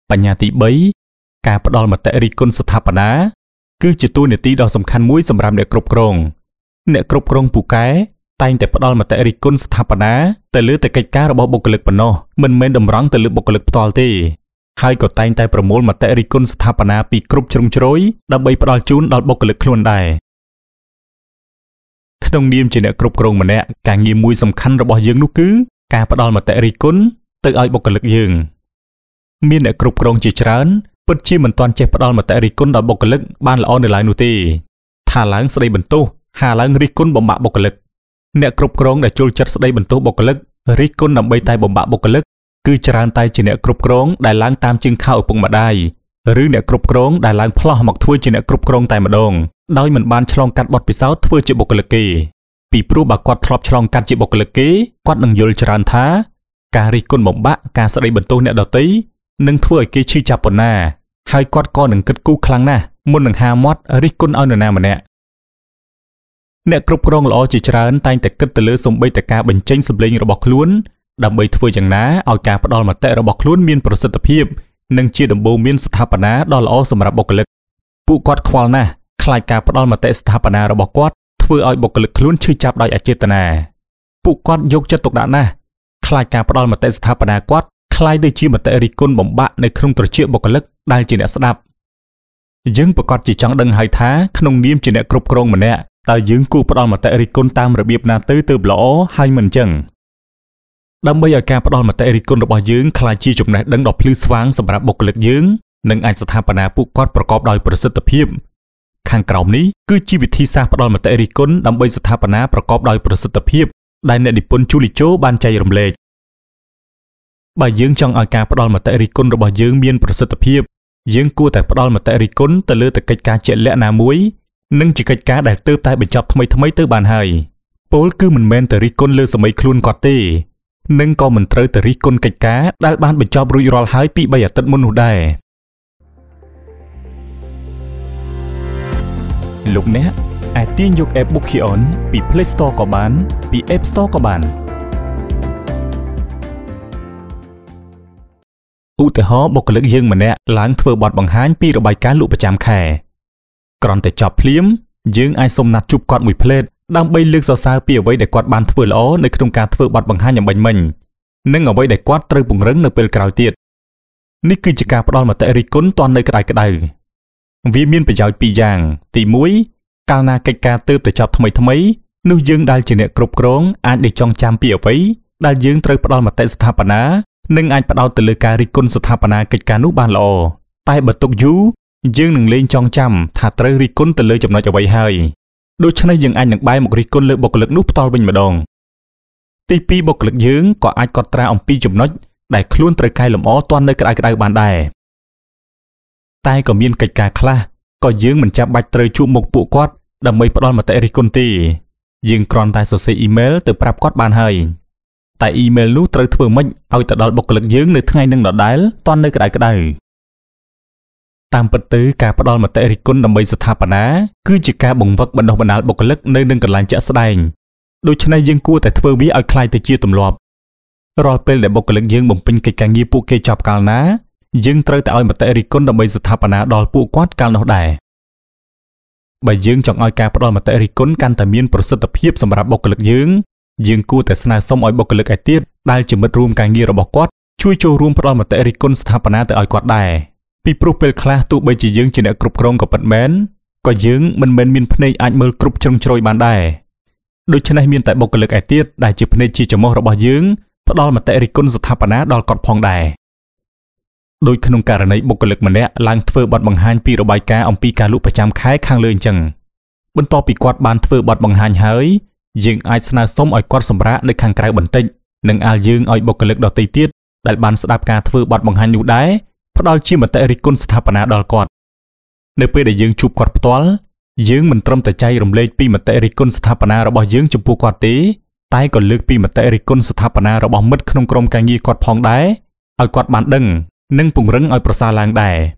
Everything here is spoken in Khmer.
បញ្ញត្តិ3ការផ្ដល់មតិរិះគន់ស្ថាបនាគឺជាតួនាទីដ៏សំខាន់មួយសម្រាប់អ្នកគ្រប់គ្រងពូកែតែងតែផ្ដល់មតិរិះគន់ស្ថាបនាទៅលើកិច្ចការរបស់បុគ្គលិកប៉ុណ្ណោះមិនមែនតម្រង់ទៅលើបុគ្គលិកផ្ទាល់ទេហើយក៏តែងតែប្រមូលមតិរិះគន់ស្ថាបនាពីគ្រប់ជ្រុងជ្រោយដើម្បីផ្ដល់ជូនដល់បុគ្គលិកខ្លួនដែរក្នុងនាមជាអ្នកគ្រប់គ្រងម្នាក់ការងារមួយសំខាន់របស់យើងនោះគឺការផ្ដល់មតិរិះគន់ទៅឲ្យបុគ្គលិកយើងមានអ្នកគ្រប់គ្រងជាច្រើនពិតជាមិនទាន់ចេះផ្ដល់មតិរិះគន់ដល់បុគ្គលិកបានល្អនៅឡើយនោះទេថាឡើងស្ដីបន្ទោសហាឡើងរិះគន់បំបាក់បុគ្គលិកអ្នកគ្រប់គ្រងដែលចូលចិត្តស្ដីបន្ទោសបុគ្គលិករិះគន់ដើម្បីតែបំបាក់បុគ្គលិកគឺច្រើនតែជាអ្នកគ្រប់គ្រងដែលឡើងតាមជើងខោឪពុកម្ដាយឬអ្នកគ្រប់គ្រងដែលឡើងផ្លោះមកធ្វើជាអ្នកគ្រប់គ្រងតែម្ដងដោយមិនបានឆ្លងកាត់បទពិសោធន៍ធ្វើជាបុគ្គលិកគេពីព្រោះបើគាត់ធ្លាប់ឆ្លងកាត់ជាបុគ្គលិកគេគាត់នឹងយល់ច្រើនថាការរិះគន់បំបាក់ការស្ដីបន្ទោសអ្នកដទៃនឹងធ្វើឲ្យគេឈឺចាប់ប៉ុណ្ណាហើយគាត់ក៏នឹងគិតគូរខ្លាំងណាស់មុននឹងហាមាត់រិះគន់ឲ្យនរណាម្នាក់អ្នកគ្រប់គ្រងល្អជាច្រើនតែងតែគិតទៅលើសូម្បីតែការបញ្ចេញសម្លេងរបស់ខ្លួនដើម្បីធ្វើយ៉ាងណាឲ្យការផ្ដល់មតិរបស់ខ្លួនមានប្រសិទ្ធភាពនិងជាដំបូន្មានស្ថាបនាដ៏ល្អសម្រាប់បុគ្គលិកពួកគាត់ខ្វល់ណាស់ខ្លាចការផ្ដល់មតិស្ថាបនារបស់គាត់ធ្វើឲ្យបុគ្គលិកខ្លួនឈឺចាប់ដោយអចេតនាពួកគាត់យកចិត្តទុកដាក់ណាស់ខ្លាចការផ្ដល់មតិស្ថាបនាគាត់ខ្លាយទៅជាមតិរិះគន់បំបាក់នៅក្នុងត្រចៀកបុគ្គលិកដែលជាអ្នកស្ដាប់យើងប្រកាសជាចង់ដឹងហើយថាក្នុងនាមជាអ្នកគ្រប់គ្រងម្នាក់តើយើងគួរផ្ដល់មតិរិះគន់តាមរបៀបណាទៅល្អហើយមិនអញ្ចឹងដើម្បីឲ្យការផ្ដល់មតិរិះគន់របស់យើងក្លាយជាចំណេះដឹងដ៏ភ្លឺស្វាងសម្រាប់បុគ្គលិកយើងនិងអាចស្ថាបនាពួកគាត់ប្រកបដោយប្រសិទ្ធភាពខាងក្រោមនេះគឺជាវិធីសាស្ត្រផ្ដល់មតិរិះគន់ដើម្បីស្ថាបនាប្រកបដោយប្រសិទ្ធភាពដែលអ្នកនិពន្ធជូលីជូបានចែករំលែកបើយើងចង់ឲ្យការផ្ដល់មតិរិះគន់របស់យើងមានប្រសិទ្ធភាពយើងគួរតែផ្ដល់មតិរិះគន់ទៅលើកិច្ចការជាក់លាក់ណាមួយនិងជាកិច្ចការដែលទើបតែបញ្ចប់ថ្មីទៅបានហើយពោលគឺមិនមែនតែរិះគន់លើសម័យខ្លួនគាត់ទេនិងក៏មិនត្រូវតែរិះគន់កិច្ចការដែលបានបញ្ចប់រួចរាល់ហើយពី3អាទិត្យមុននោះដែរលោកអ្នកអាចទាញយក App Bookion ពី Play Store ក៏បានពី App Store ក៏បានឧទាហរណ៍បុគ្គលិកយើងម្នាក់ឡើងធ្វើបទបង្ហាញពីរបាយការណ៍លក់ប្រចាំខែគ្រាន់តែចប់ភ្លាមយើងអាចសុំណាត់ជួបគាត់មួយភ្លែតដើម្បីលើកសរសើរពីអ្វីដែលគាត់បានធ្វើល្អនៅក្នុងការធ្វើបទបង្ហាញអំបញ្ញមិញនិងអ្វីដែលគាត់ត្រូវពង្រឹងនៅពេលក្រោយទៀតនេះគឺជាការផ្ដល់មតិរិះគន់ទាន់នៅក្តៅវាមានប្រយោជន៍ពីរយ៉ាងទី1កាលណាកិច្ចការទើបតែចប់ថ្មីនោះយើងដែលជាអ្នកគ្រប់គ្រងអាចនឹងចងចាំពីអ្វីដែលយើងត្រូវផ្ដល់មតិស្ថាបនានិងអាចផ្ដោតទៅលើការរិះគន់ស្ថាបនាកិច្ចការនោះបានល្អតែបើទុកយូរយើងនឹងលែងចងចាំថាត្រូវរិះគន់ទៅលើចំណុចអ្វីហើយដូច្នេះយើងអាចនឹងបែរមករិះគន់លើបុគ្គលិកនោះផ្ទាល់វិញម្ដងទី2បុគ្គលិកយើងក៏អាចកត់ត្រាអំពីចំណុចដែលខ្លួនត្រូវកែលម្អទាន់នៅក្តៅបានដែរតែក៏មានកិច្ចការខ្លះក៏យើងមិនចាំបាច់ត្រូវជួបមុខពួកគាត់ដើម្បីផ្ដល់មតិរិះគន់ទេយើងគ្រាន់តែសរសេរអ៊ីមែលទៅប្រាប់គាត់បានហើយតែអ៊ីមែលនោះត្រូវធ្វើម៉េចឲ្យទៅដល់បុគ្គលិកយើងនៅថ្ងៃនឹងដដែលទាន់នៅក្តៅតាមពិតទៅការផ្ដល់មតិរិះគន់ដើម្បីស្ថាបនាគឺជាការបង្វឹកបណ្ដុះបណ្ដាលបុគ្គលិកនៅនឹងកន្លែងជាក់ស្ដែងដូច្នេះយើងគួរតែធ្វើវាឲ្យคล้ายទៅជាទម្លាប់រាល់ពេលដែលបុគ្គលិកយើងបំពេញកិច្ចការងារពួកគេចប់កាលណាយើងត្រូវតែឲ្យមតិរិះគន់ដើម្បីស្ថាបនាដល់ពួកគាត់កាលនោះដែរបើយើងចង់ឲ្យការផ្ដល់មតិរិះគន់កាន់តែមានប្រសិទ្ធភាពសម្រាប់បុគ្គលិកយើងគួរតែស្នើសុំឲ្យបុគ្គលិកឯទៀតដែលជាមិត្តរួមការងាររបស់គាត់ជួយចូលរួមផ្ដល់មតិរិះគន់ស្ថាបនាទៅឲ្យគាត់ដែរពីព្រោះពេលខ្លះទោះបីជាយើងជាអ្នកគ្រប់គ្រងក៏ពិតមែនក៏យើងមិនមែនមានភ្នែកអាចមើលគ្រប់ជ្រុងជ្រោយបានដែរដូច្នេះមានតែបុគ្គលិកឯទៀតដែលជាភ្នែកជាច្រមុះរបស់យើងផ្ដល់មតិរិះគន់ស្ថាបនាដល់គាត់ផងដែរដោយក្នុងករណីបុគ្គលិកម្នាក់ឡើងធ្វើបទបង្ហាញពីរបាយការណ៍អំពីការលក់ប្រចាំខែខាងលើអញ្ចឹងបន្ទាប់ពីគាត់បានធ្វើបទបង្ហាញហើយយើងអាចស្នើសុំឲ្យគាត់សម្រាកនៅខាងក្រៅបន្តិចនិងអាលយើងឲ្យបុគ្គលិកដទៃទៀតដែលបានស្ដាប់ការធ្វើបទបង្ហាញនោះដែរផ្ដល់ជាមតិរិះគន់ស្ថាបនាដល់គាត់នៅពេលដែលយើងជួបគាត់ផ្ទាល់យើងមិនត្រឹមតែចែករំលែកពីមតិរិះគន់ស្ថាបនារបស់យើងចំពោះគាត់ទេតែក៏លើកពីមតិរិះគន់ស្ថាបនារបស់មិត្តក្នុងក្រុមការងារគាត់ផងដែរឲ្យគាត់បានដឹងនិងពង្រឹងឲ្យប្រសើរឡើងដែរ